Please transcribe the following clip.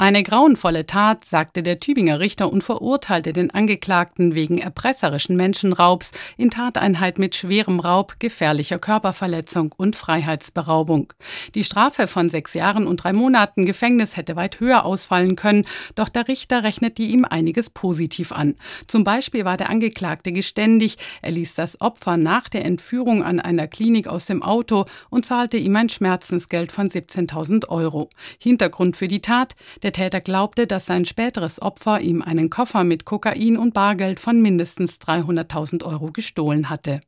Eine grauenvolle Tat, sagte der Tübinger Richter und verurteilte den Angeklagten wegen erpresserischen Menschenraubs in Tateinheit mit schwerem Raub, gefährlicher Körperverletzung und Freiheitsberaubung. Die Strafe von 6 Jahren und 3 Monaten Gefängnis hätte weit höher ausfallen können, doch der Richter rechnete ihm einiges positiv an. Zum Beispiel war der Angeklagte geständig, er ließ das Opfer nach der Entführung an einer Klinik aus dem Auto und zahlte ihm ein Schmerzensgeld von 17.000 Euro. Hintergrund für die Tat: Der Täter glaubte, dass sein späteres Opfer ihm einen Koffer mit Kokain und Bargeld von mindestens 300.000 Euro gestohlen hatte.